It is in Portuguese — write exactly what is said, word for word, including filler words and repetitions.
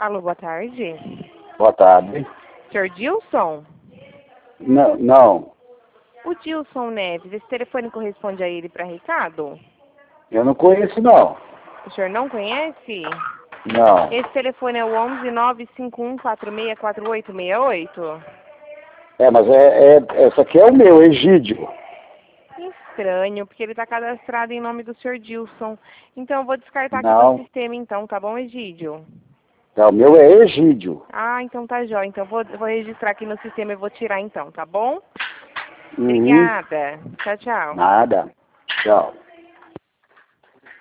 Alô, boa tarde. Boa tarde. senhor Dilson? Não, não, O Dilson Neves, esse telefone corresponde a ele para Ricardo? eu não conheço não. O senhor não conhece? Não. Esse telefone é o onze nove cinco um quatro seis quatro oito seis oito? É, mas é, é, essa aqui é o meu, Egídio. Estranho, porque ele está cadastrado em nome do senhor Dilson. Então eu vou descartar aqui Não. do sistema então, tá bom, Egídio? Tá, o meu é Egídio. Ah, então tá jóia. Então eu vou, vou registrar aqui no sistema e vou tirar então, tá bom? Uhum. Obrigada. Tchau, tchau. Nada. Tchau.